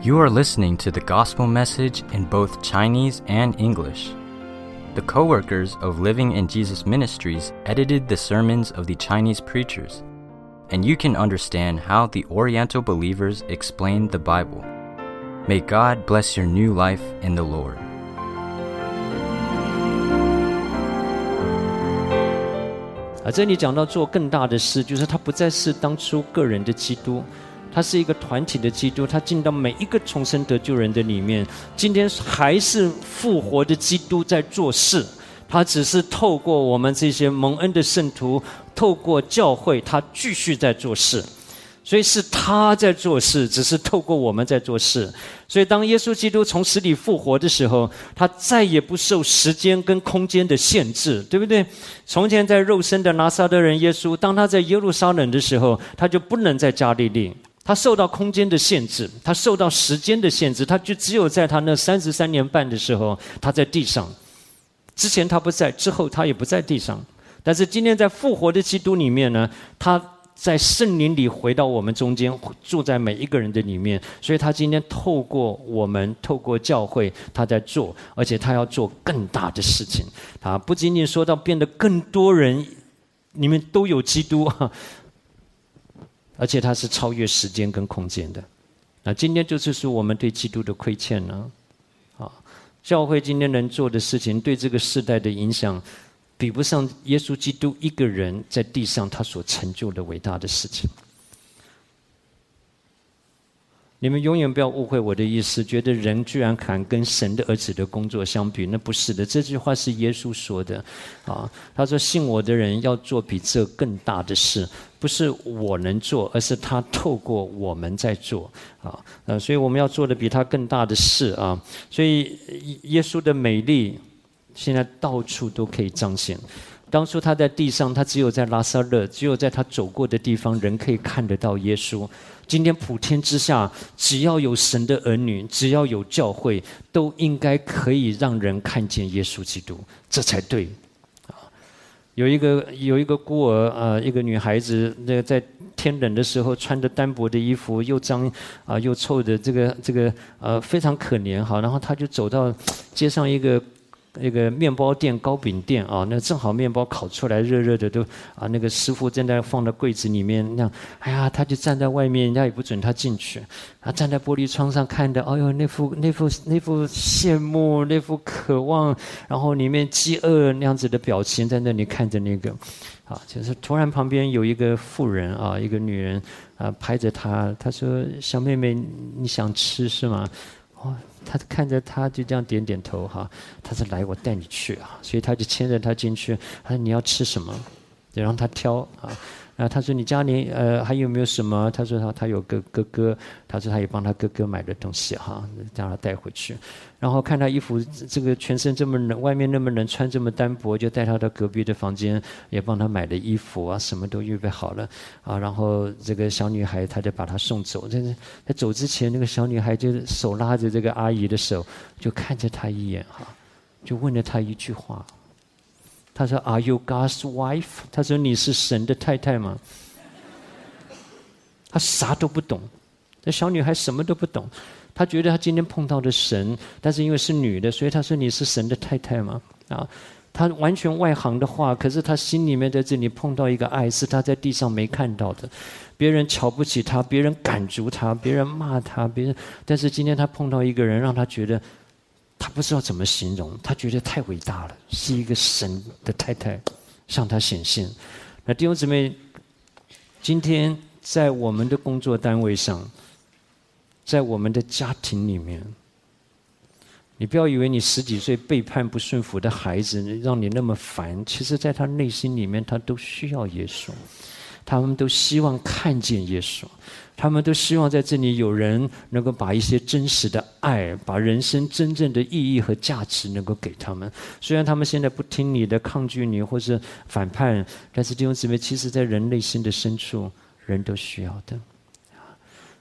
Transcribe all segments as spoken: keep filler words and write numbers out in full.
You are listening to the gospel message in both Chinese and English. The co-workers of Living in Jesus Ministries edited the sermons of the Chinese preachers, and you can understand how the Oriental believers explained the Bible. May God bless your new life in the Lord. 啊，这里讲到做更大的事，就是他不再是当初个人的基督，他是一个团体的基督，他进到每一个重生得救人的里面。今天还是复活的基督在做事，他只是透过我们这些蒙恩的圣徒，透过教会，他继续在做事。所以是他在做事，只是透过我们在做事。所以当耶稣基督从死里复活的时候，他再也不受时间跟空间的限制，对不对？从前在肉身的拿撒勒人耶稣，当他在耶路撒冷的时候，他就不能在加利利，他受到空间的限制，他受到时间的限制，他就只有在他那三十三年半的时候，他在地上。之前他不在，之后他也不在地上。但是今天在复活的基督里面呢，他在圣灵里回到我们中间，住在每一个人的里面。所以他今天透过我们，透过教会，他在做，而且他要做更大的事情。他不仅仅说到变得更多人里面都有基督，而且他是超越时间跟空间的。那今天就是说我们对基督的亏欠呢，啊，教会今天能做的事情，对这个世代的影响，比不上耶稣基督一个人在地上他所成就的伟大的事情。你们永远不要误会我的意思，觉得人居然敢跟神的儿子的工作相比，那不是的。这句话是耶稣说的，啊，他说信我的人要做比这更大的事，不是我能做，而是他透过我们在做，啊，呃，所以我们要做的比他更大的事啊。所以耶稣的美丽现在到处都可以彰显。当初他在地上，他只有在拉撒勒，只有在他走过的地方，人可以看得到耶稣。今天普天之下，只要有神的儿女，只要有教会，都应该可以让人看见耶稣基督，这才对。有一个有一个孤儿，呃，一个女孩子，那个在天冷的时候穿着单薄的衣服，又脏啊、呃、又臭的，这个这个呃非常可怜哈。然后她就走到街上一个那个面包店、糕饼店啊，那正好面包烤出来热热的，都啊那个师傅正在放到柜子里面，那样，哎呀，他就站在外面，人家也不准他进去，啊，站在玻璃窗上看的，哎呦，那副那副那副羡慕，那副渴望，然后里面饥饿那样子的表情，在那里看着那个，啊，就是突然旁边有一个妇人啊，一个女人啊，拍着他，他说：“小妹妹，你想吃是吗？”哦，他看着他就这样点点头哈，他说来我带你去啊，所以他就牵着他进去，他说你要吃什么，就让他挑啊。然后他说你家里呃还有没有什么？他说他他有个哥哥，他说他也帮他哥哥买的东西哈，让他带回去。然后看他衣服这个全身这么冷，外面那么冷，穿这么单薄，就带他到隔壁的房间，也帮他买了衣服啊，什么都预备好了啊。然后这个小女孩，他就把她送走。但是在走之前，那个小女孩就手拉着这个阿姨的手，就看着她一眼哈，就问了她一句话。他说 Are you God's wife？ 他说你是神的太太吗？他啥都不懂，这小女孩什么都不懂。她觉得她今天碰到的神，但是因为是女的，所以她说你是神的太太吗？啊，她完全外行的话，可是她心里面在这里碰到一个爱，是她在地上没看到的。别人瞧不起她，别人赶逐她，别人骂她，别人，但是今天她碰到一个人，让她觉得他不知道怎么形容，他觉得太伟大了，是一个神的太太向他显现。那弟兄姊妹，今天在我们的工作单位上，在我们的家庭里面，你不要以为你十几岁背叛不顺服的孩子让你那么烦，其实在他内心里面，他都需要耶稣，他们都希望看见耶稣，他们都希望在这里有人能够把一些真实的爱，把人生真正的意义和价值能够给他们。虽然他们现在不听你的，抗拒你或是反叛，但是弟兄姊妹，其实在人内心的深处，人都需要的。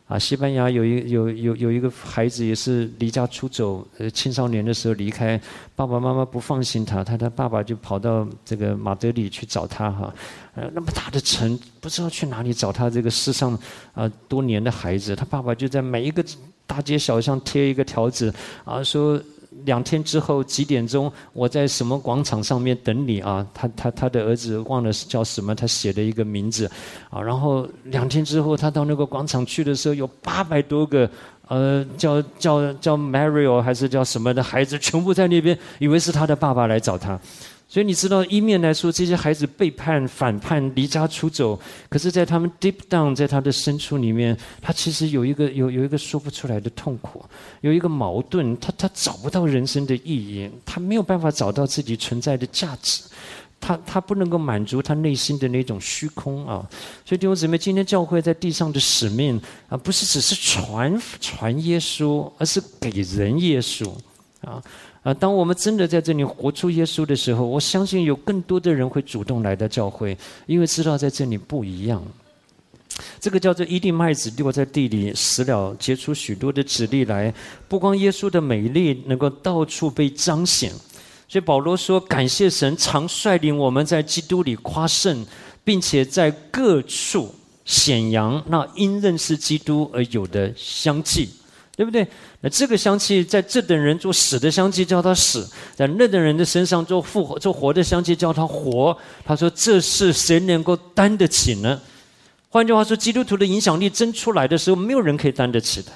啊，西班牙有一有有有一个孩子也是离家出走，呃，青少年的时候离开，爸爸妈妈不放心他，他的爸爸就跑到这个马德里去找他哈，呃，那么大的城，不知道去哪里找他这个世上啊、呃、多年的孩子，他爸爸就在每一个大街小巷贴一个条子啊，说两天之后几点钟，我在什么广场上面等你啊？他他他的儿子忘了叫什么，他写的一个名字，啊，然后两天之后，他到那个广场去的时候，有八百多个，呃，叫叫叫 Mario 还是叫什么的孩子，全部在那边，以为是他的爸爸来找他。所以你知道，一面来说，这些孩子背叛、反叛、离家出走，可是，在他们 deep down， 在他的深处里面，他其实有一个有有一个说不出来的痛苦，有一个矛盾，他他找不到人生的意义，他没有办法找到自己存在的价值，他他不能够满足他内心的那种虚空啊。所以弟兄姊妹，今天教会在地上的使命啊，不是只是传传耶稣，而是给人耶稣啊。啊，当我们真的在这里活出耶稣的时候，我相信有更多的人会主动来到教会，因为知道在这里不一样。这个叫做一粒麦子落在地里死了，结出许多的子粒来。不光耶稣的美丽能够到处被彰显，所以保罗说：“感谢神，常率领我们在基督里夸胜，并且在各处显扬那因认识基督而有的香气。”对不对？那这个香气，在这等人做死的香气，叫他死；在那等人的身上做复活、做活的香气，叫他活。他说：“这是谁能够担得起呢？”换句话说，基督徒的影响力真出来的时候，没有人可以担得起的。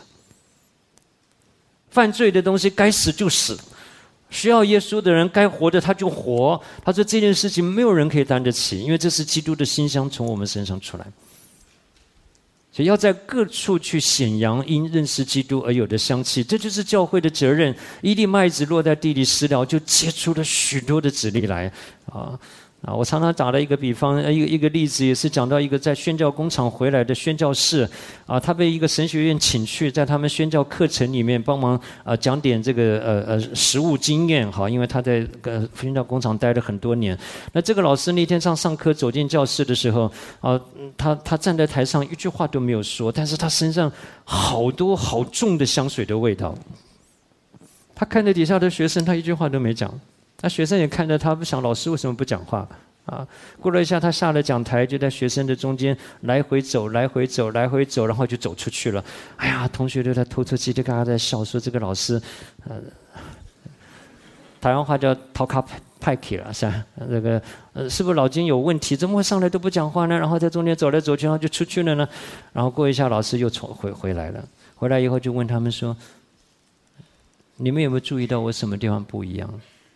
犯罪的东西该死就死，需要耶稣的人该活的他就活。他说这件事情没有人可以担得起，因为这是基督的馨香从我们身上出来。所以要在各处去显扬因认识基督而有的香气，这就是教会的责任。一粒麦子落在地里死了，就结出了许多的子粒来啊。啊，我常常打了一个比方，一个一个例子，也是讲到一个在宣教工厂回来的宣教士，啊，他被一个神学院请去，在他们宣教课程里面帮忙啊讲点这个呃呃实务经验，哈，因为他在呃宣教工厂待了很多年。那这个老师那天上上课走进教室的时候，啊，他他站在台上一句话都没有说，但是他身上好多好重的香水的味道。他看着底下的学生，他一句话都没讲。那学生也看着他，不想老师为什么不讲话啊？过了一下，他下了讲台，就在学生的中间来回走，来回走，来回走，然后就走出去了。哎呀，同学都在偷偷叽里嘎嘎在笑，说这个老师，呃，台湾话叫逃卡派克了，是吧？这个呃，是不是脑筋有问题？怎么会上来都不讲话呢？然后在中间走来走去，然后就出去了呢？然后过一下，老师又从回回来了。回来以后就问他们说：“你们有没有注意到我什么地方不一样？”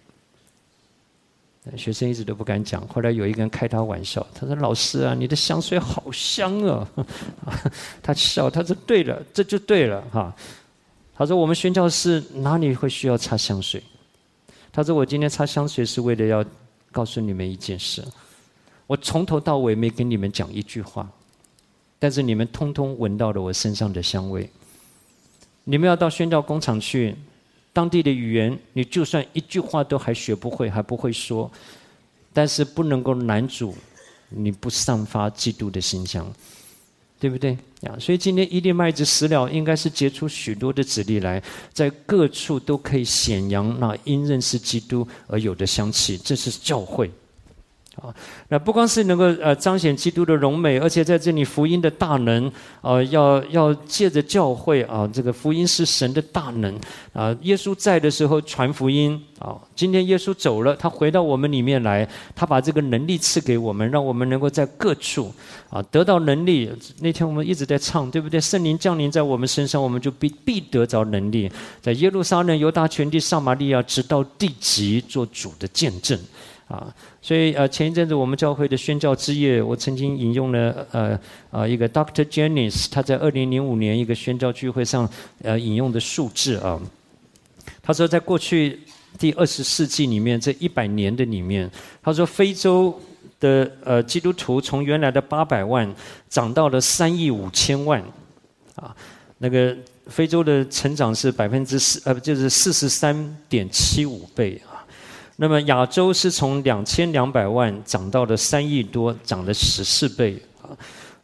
学生一直都不敢讲，后来有一个人开他玩笑，他说：“老师啊，你的香水好香啊！”他笑，他说：“对了，这就对了哈。”他说：“我们宣教士哪里会需要擦香水？”他说：“我今天擦香水是为了要告诉你们一件事，我从头到尾没跟你们讲一句话，但是你们通通闻到了我身上的香味。你们要到宣教工厂去。”当地的语言，你就算一句话都还学不会，还不会说，但是不能够拦阻你不散发基督的馨香，对不对呀？所以今天一粒麦子死了，应该是结出许多的子粒来，在各处都可以显扬那因认识基督而有的香气，这是教会。啊，那不光是能够呃彰显基督的荣美，而且在这里福音的大能，呃，要要借着教会啊，这个福音是神的大能啊。耶稣在的时候传福音啊，今天耶稣走了，他回到我们里面来，他把这个能力赐给我们，让我们能够在各处啊得到能力。那天我们一直在唱，对不对？圣灵降临在我们身上，我们就必必得着能力，在耶路撒冷、犹大全地、撒玛利亚，直到地极，做主的见证。啊，所以呃，前一阵子我们教会的宣教之夜，我曾经引用了呃呃一个 Doctor Jennings 他在二零零五年一个宣教聚会上呃引用的数字啊，他说在过去第二十世纪里面这一百年的里面，他说非洲的呃基督徒从原来的八百万涨到了三亿五千万，啊，那个非洲的成长是百分之四呃就是四十三点七五倍。那么亚洲是从两千两百万涨到了三亿多，涨了十四倍啊。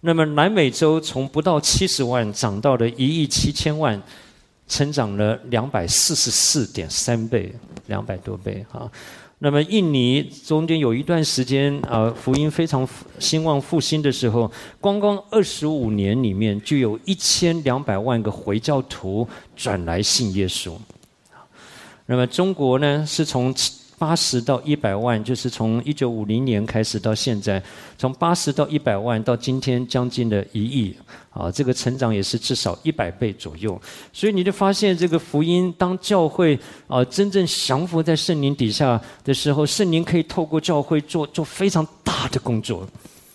那么南美洲从不到七十万涨到了一亿七千万，成长了两百四十四点三倍，两百多倍啊。那么印尼中间有一段时间啊，福音非常兴旺复兴的时候，光光二十五年里面就有一千两百万个回教徒转来信耶稣。那么中国呢，是从八十到一百万，就是从一九五零年开始到现在，从八十到一百万，到今天将近的一亿，啊，这个成长也是至少一百倍左右。所以你就发现，这个福音，当教会啊真正降服在圣灵底下的时候，圣灵可以透过教会做做非常大的工作。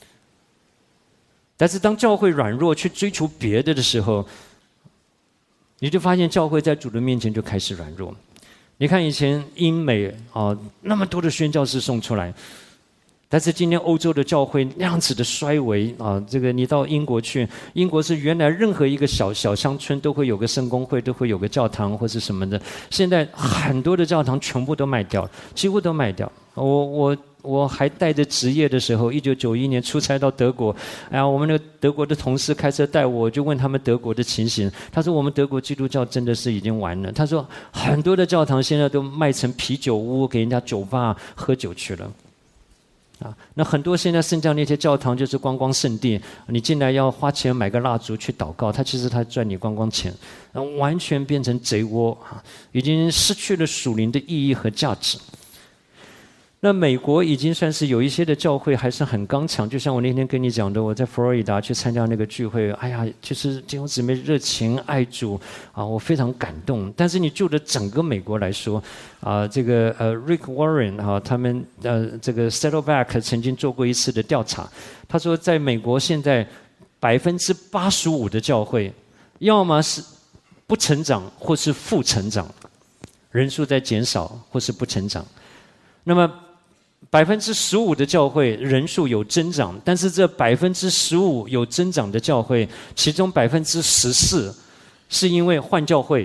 但是当教会软弱去追求别的的时候，你就发现教会在主的面前就开始软弱。你看以前英美啊那么多的宣教士送出来，但是今天欧洲的教会那样子的衰微啊，这个你到英国去，英国是原来任何一个小小乡村都会有个圣公会，都会有个教堂或是什么的，现在很多的教堂全部都卖掉了，几乎都卖掉。我我我还带着职业的时候，一九九一年出差到德国，哎呀，我们那个德国的同事开车带我，就问他们德国的情形。他说我们德国基督教真的是已经完了。他说很多的教堂现在都卖成啤酒屋，给人家酒吧喝酒去了。啊，那很多现在圣教那些教堂就是观光圣地，你进来要花钱买个蜡烛去祷告，他其实他赚你观光钱，完全变成贼窝啊，已经失去了属灵的意义和价值。那美国已经算是有一些的教会还是很刚强，就像我那天跟你讲的，我在佛罗里达去参加那个聚会，哎呀，就是弟兄姊妹热情爱主啊，我非常感动。但是你就着整个美国来说，啊，这个呃 Rick Warren 哈、啊，他们呃这个 Saddleback 曾经做过一次的调查，他说在美国现在百分之八十五的教会，要么是不成长，或是负成长，人数在减少，或是不成长。那么百分之十五的教会人数有增长，但是这百分之十五有增长的教会，其中百分之十四是因为换教会，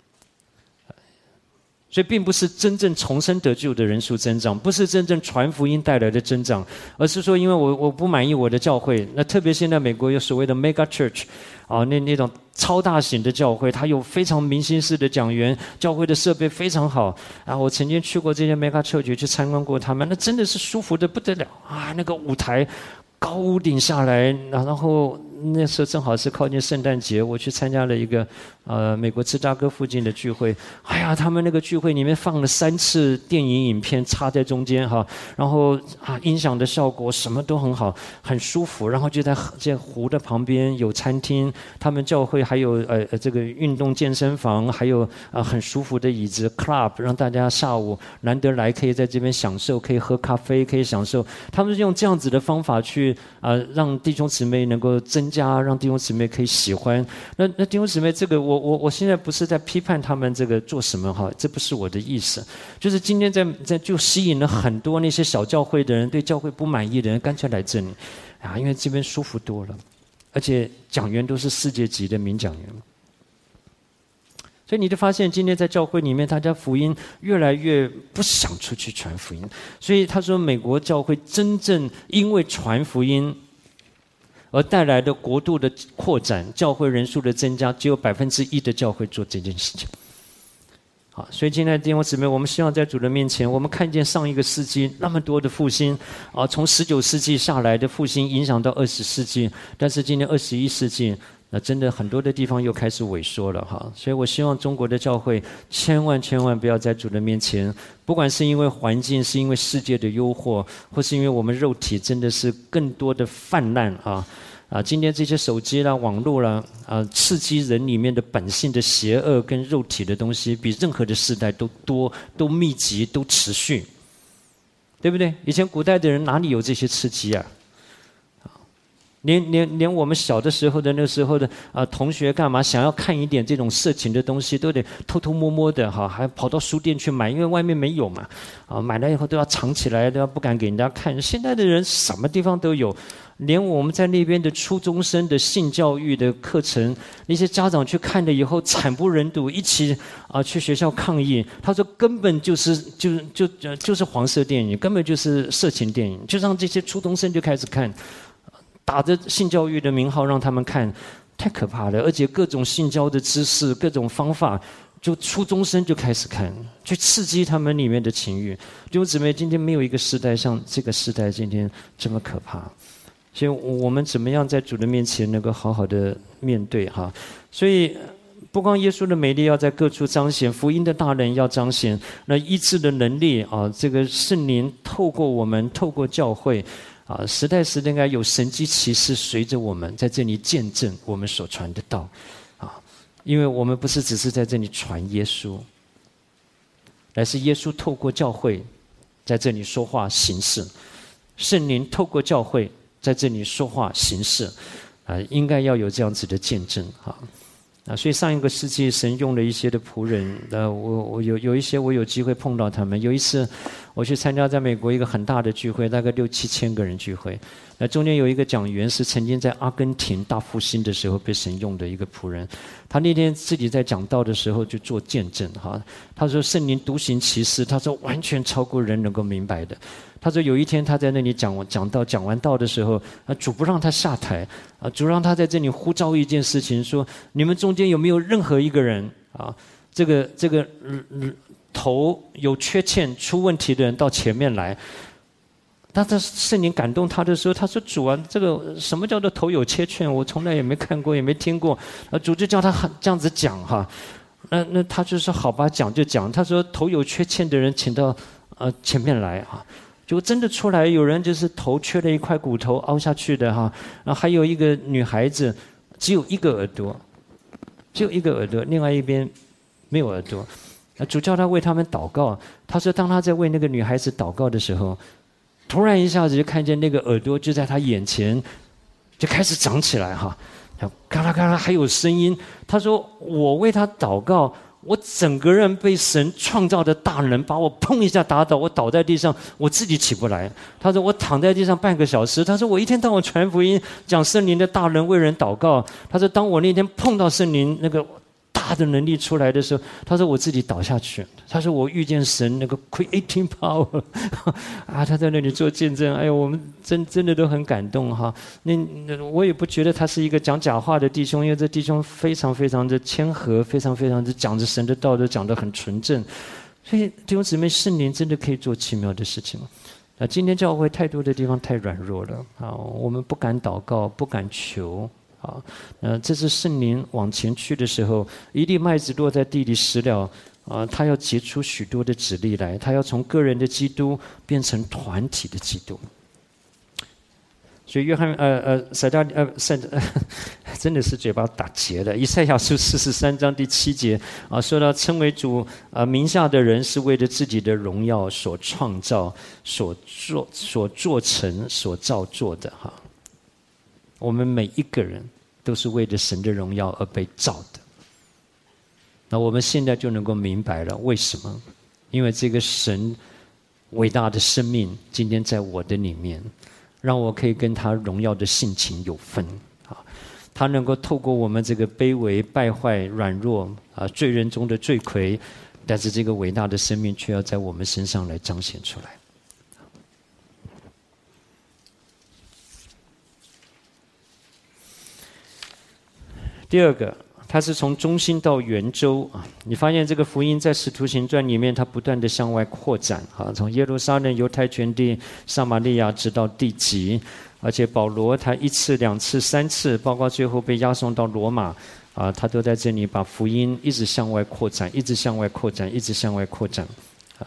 所以并不是真正重生得救的人数增长，不是真正传福音带来的增长，而是说因为我我不满意我的教会，那特别现在美国有所谓的 mega church， 啊，那那种超大型的教会，它有非常明星式的讲员，教会的设备非常好啊！我曾经去过这些 mega church 去参观过他们，那真的是舒服的不得了啊！那个舞台高屋顶下来，然后那时候正好是靠近圣诞节，我去参加了一个呃美国芝加哥附近的聚会。哎呀，他们那个聚会里面放了三次电影影片插在中间哈，然后啊音响的效果什么都很好，很舒服。然后就在这湖的旁边有餐厅，他们教会还有呃这个运动健身房，还有啊很舒服的椅子 club， 让大家下午难得来可以在这边享受，可以喝咖啡，可以享受。他们是用这样子的方法去啊、呃、让弟兄姊妹能够增加，让弟兄姊妹可以喜欢。那那弟兄姊妹，这个我我我现在不是在批判他们这个做什么哈，这不是我的意思。就是今天在在就吸引了很多那些小教会的人，对教会不满意的人，干脆来这里啊，因为这边舒服多了，而且讲员都是世界级的名讲员。所以你就发现，今天在教会里面，大家福音越来越不想出去传福音。所以他说，美国教会真正因为传福音而带来的国度的扩展，教会人数的增加，只有百分之一的教会做这件事情。好，所以今天弟兄姊妹，我们希望在主的面前，我们看见上一个世纪那么多的复兴啊，从十九世纪下来的复兴影响到二十世纪，但是今天二十一世纪，那真的很多的地方又开始萎缩了哈。所以我希望中国的教会千万千万不要在主的面前，不管是因为环境，是因为世界的诱惑，或是因为我们肉体真的是更多的泛滥啊。啊，今天这些手机啦、网络啦，啊，刺激人里面的本性的邪恶跟肉体的东西，比任何的时代都多、都密集、都持续，对不对？以前古代的人哪里有这些刺激啊？连连连我们小的时候的那时候的啊同学干嘛想要看一点这种色情的东西，都得偷偷摸摸的哈，还跑到书店去买，因为外面没有嘛，啊，买了以后都要藏起来，都要不敢给人家看。现在的人什么地方都有。连我们在那边的初中生的性教育的课程，那些家长去看了以后惨不忍睹，一起啊、呃、去学校抗议。他说根本就是就就就就是黄色电影，根本就是色情电影，就让这些初中生就开始看。 打着性教育的名号让他们看，太可怕了。而且各种性交的知识、各种方法，就初中生就开始看，去刺激他们里面的情欲。弟兄姊妹，今天没有一个时代像这个时代今天这么可怕。所以我们怎么样在主的面前能够好好的面对哈？所以不光耶稣的美丽要在各处彰显，福音的大能要彰显，那医治的能力啊，这个圣灵透过我们，透过教会啊，时代时代应该有神迹奇事随着我们在这里见证我们所传的道啊，因为我们不是只是在这里传耶稣，乃是耶稣透过教会在这里说话行事，圣灵透过教会在这里说话行事啊，应该要有这样子的见证啊。啊，所以上一个世纪，神用了一些的仆人，呃，我我有有一些我有机会碰到他们。有一次，我去参加在美国一个很大的聚会，大概六七千个人聚会。那中间有一个讲员是曾经在阿根廷大复兴的时候被神用的一个仆人，他那天自己在讲道的时候就做见证哈。他说圣灵独行其事，他说完全超过人能够明白的。他说有一天他在那里讲讲道，讲完道的时候，啊，主不让他下台，啊，主让他在这里呼召一件事情，说你们中间有没有任何一个人啊，这个这个、呃、头有缺陷、出问题的人到前面来。当他圣灵感动他的时候，他说：“主啊，这个什么叫做头有缺陷？我从来也没看过，也没听过。”啊，主就叫他这样子讲哈。那那他就说：“好吧，讲就讲。”他说：“头有缺陷的人，请到呃前面来啊。”就真的出来，有人就是头缺了一块骨头凹下去的哈，然后还有一个女孩子只有一个耳朵，只有一个耳朵，另外一边没有耳朵。主叫他为他们祷告，他说当他在为那个女孩子祷告的时候，突然一下子就看见那个耳朵就在他眼前就开始长起来哈，嘎啦嘎啦还有声音。他说我为他祷告，我整个人被神创造的大能把我砰一下打倒，我倒在地上，我自己起不来。他说我躺在地上半个小时。他说我一天到晚传福音，讲圣灵的大能，为人祷告。他说当我那天碰到圣灵那个大的能力出来的时候，他说我自己倒下去。他说我遇见神那个 creating power 啊，他在那里做见证。哎呦，我们真真的都很感动哈。那我也不觉得他是一个讲假话的弟兄，因为这弟兄非常非常的谦和，非常非常的讲着神的道德，讲得很纯正。所以弟兄姊妹，圣灵真的可以做奇妙的事情。啊，今天教会太多的地方太软弱了啊，我们不敢祷告，不敢求。啊，呃，这是圣灵往前去的时候，一粒麦子落在地里死了，啊，他要结出许多的子粒来，他要从个人的基督变成团体的基督。所以约翰呃呃撒加呃撒呃，真的是嘴巴打结了。以赛亚书四十三章第七节啊，说到称为主啊名下的人是为了自己的荣耀所创造、所做、所做成、所造作的哈。我们每一个人都是为了神的荣耀而被造的。那我们现在就能够明白了为什么？因为这个神伟大的生命今天在我的里面，让我可以跟他荣耀的性情有分啊。他能够透过我们这个卑微、败坏、软弱啊罪人中的罪魁，但是这个伟大的生命却要在我们身上来彰显出来。第二个，它是从中心到圆周啊。你发现这个福音在使徒行传里面，它不断的向外扩展啊，从耶路撒冷、犹太全地、撒玛利亚直到地极。而且保罗他一次、两次、三次，包括最后被押送到罗马啊，他都在这里把福音一直向外扩展，一直向外扩展，一直向外扩展。啊，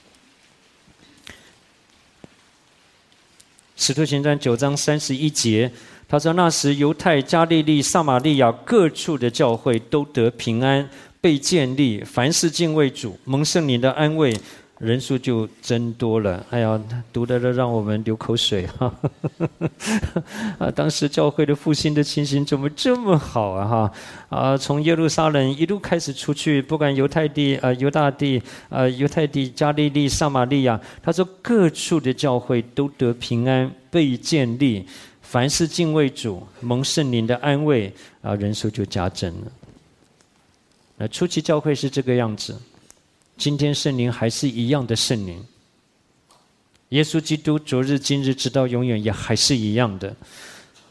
使徒行传九章三十一节。他说那时犹太、加利利、撒玛利亚各处的教会都得平安，被建立，凡事敬畏主，蒙圣灵的安慰，人数就增多了。哎呀，读的都让我们流口水哈！啊，当时教会的复兴的情形怎么这么好啊哈！啊，从耶路撒冷一路开始出去，不管犹太地、呃犹大地、呃犹太地、加利利、撒玛利亚，他说各处的教会都得平安，被建立。凡是敬畏主、蒙圣灵的安慰啊，人数就加增了。那初期教会是这个样子，今天圣灵还是一样的圣灵。耶稣基督昨日、今日直到永远也还是一样的。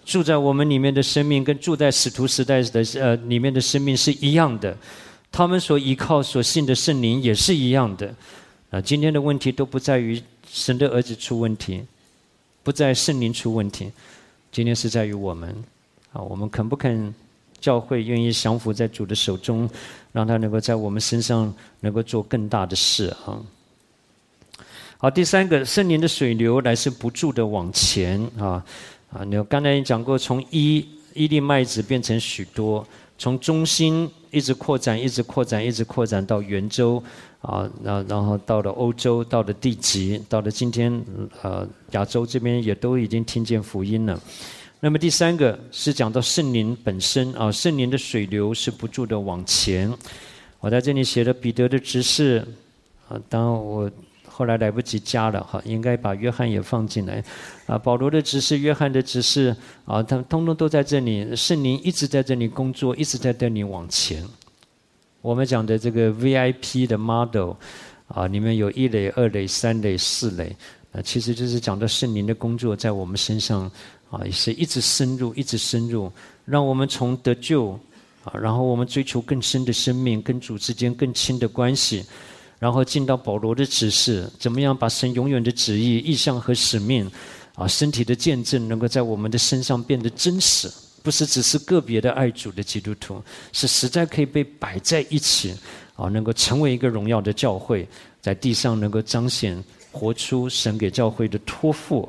住在我们里面的生命，跟住在使徒时代的呃里面的生命是一样的。他们所依靠、所信的圣灵也是一样的。啊，今天的问题都不在于神的儿子出问题，不在圣灵出问题，今天是在于我们。啊，我们肯不肯教会愿意降服在主的手中，让他能够在我们身上能够做更大的事啊。好，第三个，圣灵的水流来是不住的往前啊啊！你刚才也讲过，从一一粒麦子变成许多，从中心一直扩展，一直扩展，一直扩展到圆周啊，然然后到了欧洲，到了地极，到了今天呃亚洲这边也都已经听见福音了。那么第三个是讲到圣灵本身啊，圣灵的水流是不住的往前。我在这里写了彼得的执事啊，当然我后来来不及加了哈，应该把约翰也放进来啊。保罗的执事、约翰的执事啊，他们通通都在这里，圣灵一直在这里工作，一直在这里往前。我们讲的这个 V I P 的 model 啊，里面有一垒、二垒、三垒、四垒，啊，其实就是讲到圣灵的工作在我们身上啊，也是一直深入，一直深入，让我们从得救啊，然后我们追求更深的生命，跟主之间更亲的关系。然后进到保罗的指示，怎么样把神永远的旨意、意向和使命，啊，身体的见证，能够在我们的身上变得真实，不是只是个别的爱主的基督徒，是实在可以被摆在一起，啊，能够成为一个荣耀的教会，在地上能够彰显、活出神给教会的托付。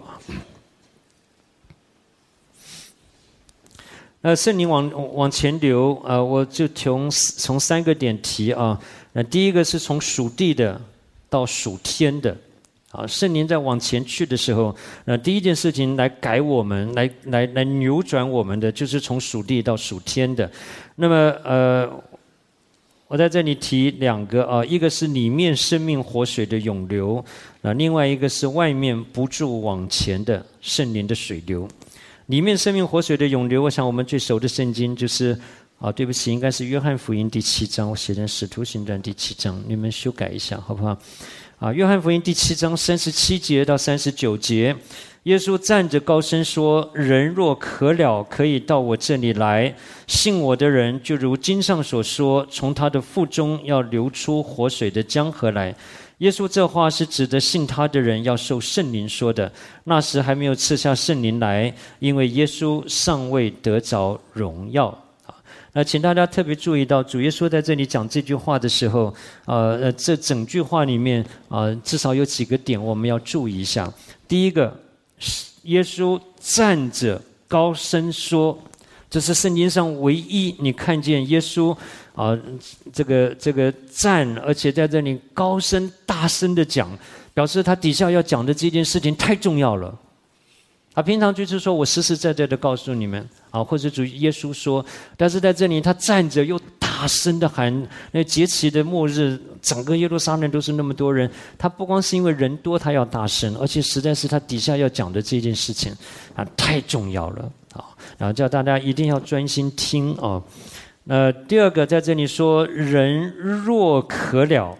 呃，圣灵往往前流，呃，我就从从三个点提啊。那第一个是从属地的到属天的，啊，圣灵在往前去的时候，那第一件事情来改我们，来来来扭转我们的，就是从属地到属天的。那么，呃，我在这里提两个啊，一个是里面生命活水的涌流，啊，另外一个是外面不住往前的圣灵的水流。里面生命活水的涌流，我想我们最熟的圣经就是啊，对不起，应该是约翰福音第七章，我写成使徒行传第七章，你们修改一下好不好？啊，约翰福音第七章三十七节到三十九节，耶稣站着高声说：“人若渴了，可以到我这里来，信我的人，就如经上所说，从他的腹中要流出活水的江河来。”耶稣这话是指的信他的人要受圣灵说的。那时还没有赐下圣灵来，因为耶稣尚未得着荣耀。那请大家特别注意到，主耶稣在这里讲这句话的时候，呃，这整句话里面啊、呃，至少有几个点我们要注意一下。第一个，耶稣站着高声说，这是圣经上唯一你看见耶稣啊，这个这个站，而且在这里高声大声的讲，表示他底下要讲的这件事情太重要了。他平常就是说我实实在在的告诉你们啊，或者主耶稣说，但是在这里他站着又大声的喊，那节期的末日，整个耶路撒冷都是那么多人，他不光是因为人多他要大声，而且实在是他底下要讲的这件事情啊太重要了啊，然后叫大家一定要专心听啊。呃，第二个在这里说，人若渴了，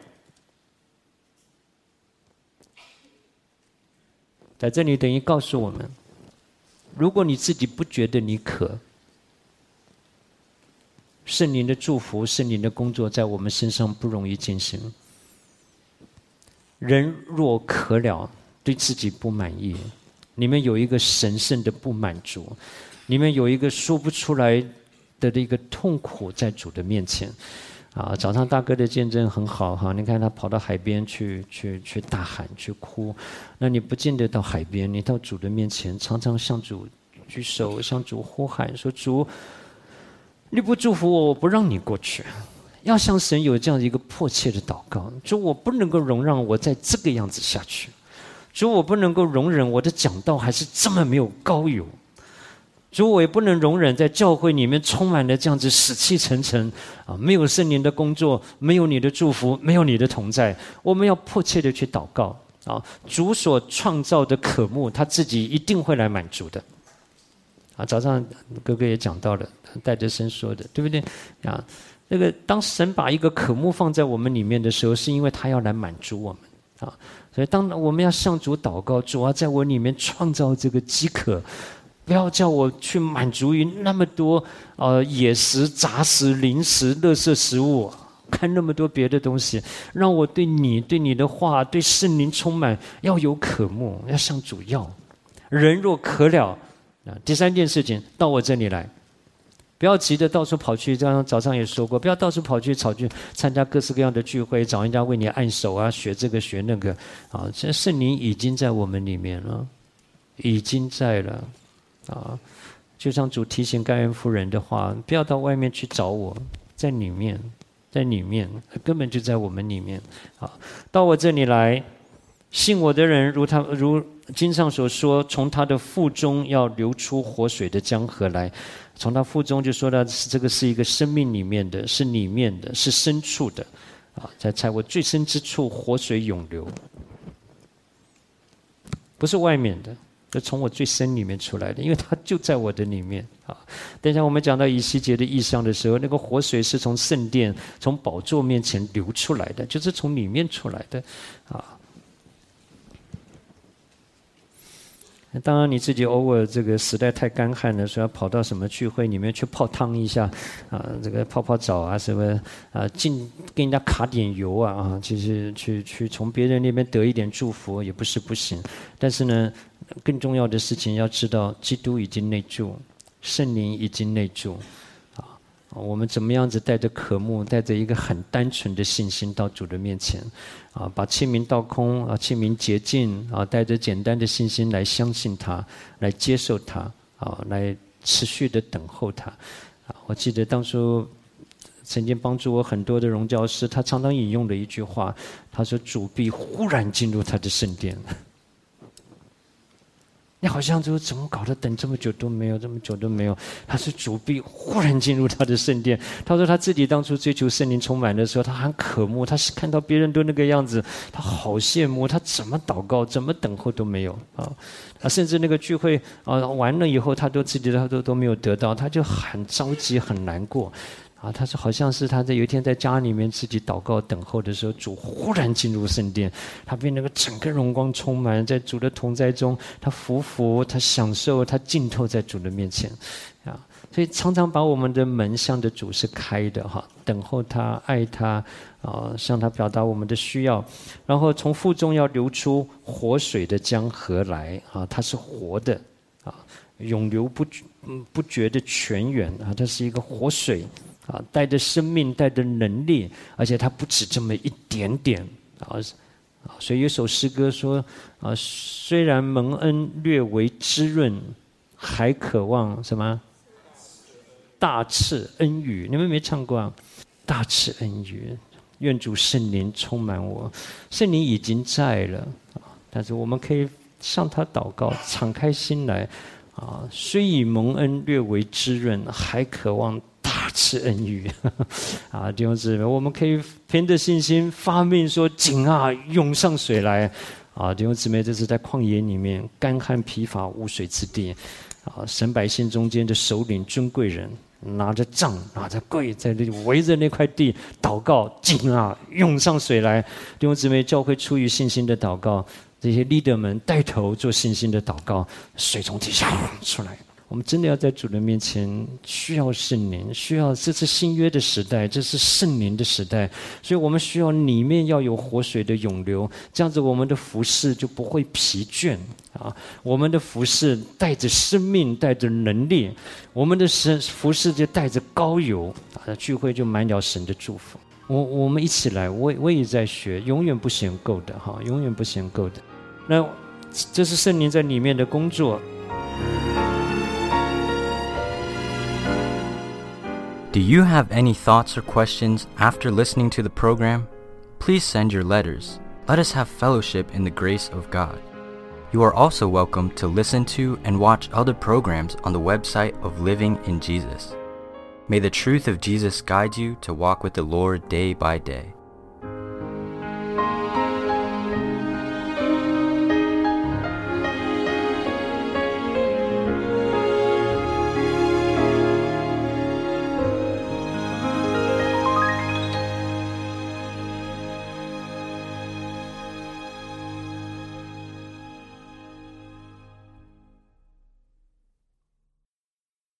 在这里等于告诉我们，如果你自己不觉得你渴，圣灵的祝福、圣灵的工作在我们身上不容易进行。人若渴了，对自己不满意，里面有一个神圣的不满足，里面有一个说不出来的一个痛苦在主的面前。啊，早上大哥的见证很好哈，你看他跑到海边去去去大喊去哭，那你不见得到海边，你到主的面前，常常向主举手，向主呼喊说：“主，你不祝福我，我不让你过去。”要向神有这样一个迫切的祷告，主，我不能够容让我在这个样子下去，主，我不能够容忍我的讲道还是这么没有膏油。主，我也不能容忍在教会里面充满了这样子死气沉沉啊，没有圣灵的工作，没有你的祝福，没有你的同在。我们要迫切的去祷告啊！主所创造的渴慕，他自己一定会来满足的。啊，早上哥哥也讲到了，戴德生说的，对不对？啊，那个当神把一个渴慕放在我们里面的时候，是因为他要来满足我们啊。所以当我们要向主祷告，主啊，在我里面创造这个饥渴。 不要叫我去满足于那么多呃野食、杂食、零食、垃圾食物，看那么多别的东西，让我对你、对你的话、对圣灵充满，要有渴慕，要向主要。人若渴了，啊，第三件事情，到我这里来。不要急着到处跑去，刚刚早上也说过，不要到处跑去跑去参加各式各样的聚会，找人家为你按手啊，学这个学那个啊。这圣灵已经在我们里面了，已经在了啊。就像主提醒盖恩夫人的话，不要到外面去找我，在里面，在里面，根本就在我们里面啊。到我这里来，信我的人，如他如经上所说，从他的腹中要流出活水的江河来。从他腹中就说到，这个是一个生命里面的，是里面的，是深处的，啊，在在我最深之处，活水涌流，不是外面的，就从我最深里面出来的，因为它就在我的里面啊。等一下我们讲到以西结的意象的时候，那个活水是从圣殿、从宝座面前流出来的，就是从里面出来的，啊。当然你自己偶尔这个实在太干旱了，说要跑到什么聚会里面去泡汤一下，啊，这个泡泡澡啊，什么啊，进跟人家卡点油啊，啊，其实去去从别人那边得一点祝福也不是不行。但是呢，更重要的事情要知道，基督已经内住，圣灵已经内住，啊，我们怎么样子带着渴慕，带着一个很单纯的信心到主的面前。啊，把器皿倒空，啊，器皿洁净，啊，带着简单的信心来相信他，来接受他，啊，来持续的等候他。啊，我记得当初曾经帮助我很多的荣教师，他常常引用的一句话，他说：“主必忽然进入他的圣殿。”你好像说怎么搞的，等这么久都没有，这么久都没有。他是主必忽然进入他的圣殿。他说他自己当初追求圣灵充满的时候，他很渴慕，他是看到别人都那个样子，他好羡慕，他怎么祷告，怎么等候都没有啊。啊，甚至那个聚会啊完了以后，他都自己他都都没有得到，他就很着急，很难过。啊，他说好像是他在有一天在家里面自己祷告等候的时候，主忽然进入圣殿，他被那个整个荣光充满，在主的同在中，他服服，他享受，他浸透在主的面前，啊，所以常常把我们的门向着主是开的哈，等候他，爱他，啊，向他表达我们的需要，然后从腹中要流出活水的江河来啊，它是活的啊，永流不不绝的泉源啊，它是一个活水。啊，带着生命，带着能力，而且它不止这么一点点啊！啊，所以有首诗歌说：啊，虽然蒙恩略为滋润，还渴望什么？大赐恩雨。你们没唱过啊？大赐恩雨，愿主圣灵充满我。圣灵已经在了啊，但是我们可以向他祷告，敞开心来啊。虽以蒙恩略为滋润，还渴望大赐恩雨啊，弟兄姊妹，我们可以凭着信心发命说：“井啊，涌上水来！”啊，弟兄姊妹，这是在旷野里面干旱疲乏无水之地啊，神百姓中间的首领尊贵人，拿着杖拿着柜，在那里围着那块地祷告：“井啊，涌上水来！”弟兄姊妹，教会出于信心的祷告，这些 leader 们带头做信心的祷告，水从地下出来。我们真的要在主的面前，需要圣灵，需要这是新约的时代，这是圣灵的时代，所以我们需要里面要有活水的涌流，这样子我们的服事就不会疲倦啊！我们的服事带着生命，带着能力，我们的服事就带着膏油啊！聚会就满了神的祝福。我我们一起来，我我也在学，永远不嫌够的哈，永远不嫌够的。那这是圣灵在里面的工作。 Do you have any thoughts or questions after listening to the program? Please send your letters. Let us have fellowship in the grace of God. You are also welcome to listen to and watch other programs on the website of Living in Jesus. May the truth of Jesus guide you to walk with the Lord day by day.